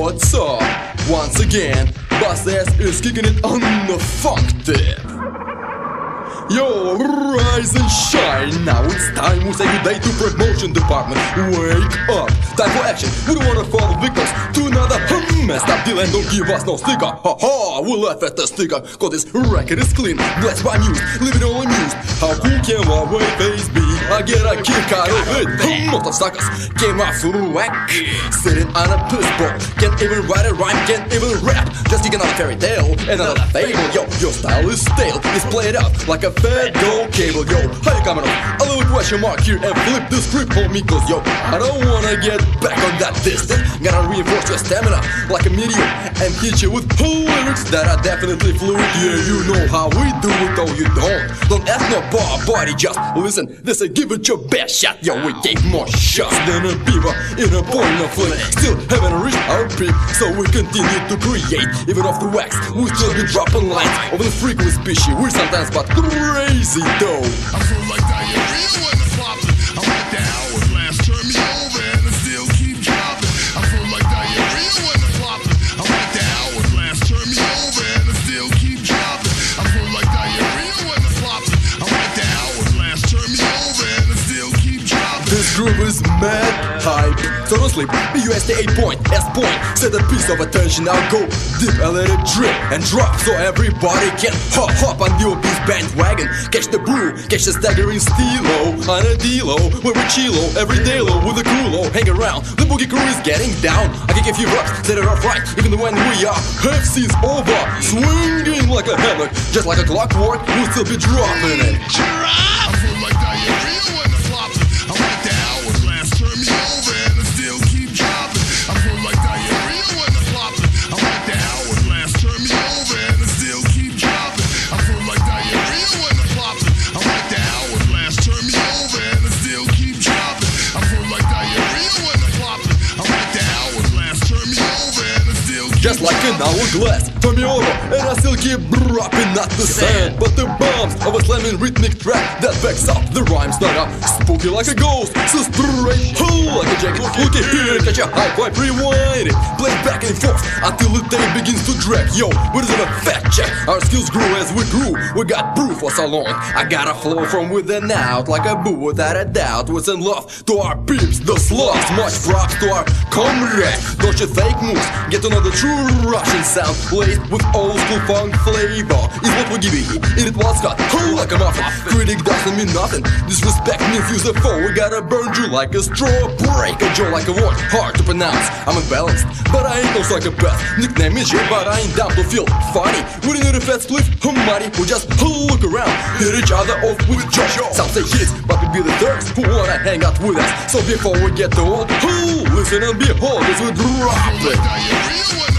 what's up? Once again, Boss Ass is kicking it on the funk tip. Yo, rise and shine. Now it's time we say good day to promotion department. Wake up, time for action. We don't wanna fall victims to another messed up deal and don't give us no sticker. Ha ha, we laugh at the sticker, cause this record is clean, blessed by news, living all amused. How cool can my way face be? I get a kick out of it. Most of suckers came off whack, sitting on a piss ball. Can't even write a rhyme, can't even rap. Just kicking out a fairy tale, another fable. Yo, your style is stale, it's played out like a fed gold cable. Yo, how you coming up? A little question mark here and flip the script, homie, cause yo, I don't wanna get back on that distance. Gotta reinforce your stamina like a meteor and hit you with lyrics that are definitely fluid. Yeah, you know how we do it, though you don't ask nobody, just listen. This is give it your best shot. Yo, we gave more shots than a beaver in a point of flame. Still haven't reached our peak, so we continue to create. Even off the wax, we still be dropping lines over the frequent species. We're sometimes but crazy though. I feel like diarrhea when it's popping. I'm like the hourglass, turn me over and I still keep dropping. I feel like diarrhea when it's popping. I'm like the hourglass, turn me over and I still keep dropping. I feel like diarrhea when it's popping. I'm like the hourglass, turn me over and I still keep dropping. This groove is mad hype, so don't sleep. BUSD 8 point, S point. Set a piece of attention, now go deep and let it drip and drop, so everybody can hop on the obese bandwagon. Catch the brew, catch the staggering stilo on a D-lo, where we chillo every day low with a crew low. Hang around, the boogie crew is getting down. I can give you rocks, set it off right, even when we are half seas over, swinging like a hammock, just like a clockwork. We'll still be dropping it. I feel like diarrhea when it's popping. I'm like the hourglass, turn me over and I still keep dropping. I feel like diarrhea when it's popping. I'm like the hourglass, turn me over and I still keep dropping. I feel like diarrhea when it's popping. I'm like the hourglass, turn me over and I still keep dropping. I feel like diarrhea when it's popping. I'm like the hourglass, turn me over and I still keep just like an hourglass, turn me over and I still keep dropping, not the sand, but the bombs of a slamming rhythmic track that backs up the rhymes that are spooky like a ghost, so straight like a jacket. Look at here, catch a high vibe, rewind it, play it back and forth until the day begins to drag. Yo, what is it a fact check? Our skills grew as we grew, we got proof for so long. I got a flow from within out like a boo without a doubt. What's in love to our peeps, the slugs, much props to our comrade. Don't you fake moves, get to know the true Russian sound, laced with old school funk flavor is what we give you. Eat it while it's hot, like a muffin. Critic doesn't mean nothing, disrespect means use a foe. We gotta burn you like a straw, break a jaw like a word, hard to pronounce. I'm unbalanced, but I ain't no psychopath. Nickname is Jay, but I ain't down to feel funny. We didn't need a fat split, money. We just look around, hit each other off with jokes. Some say hits, but we be the thirds who wanna hang out with us. So before we get too old, listen and behold as we drop it.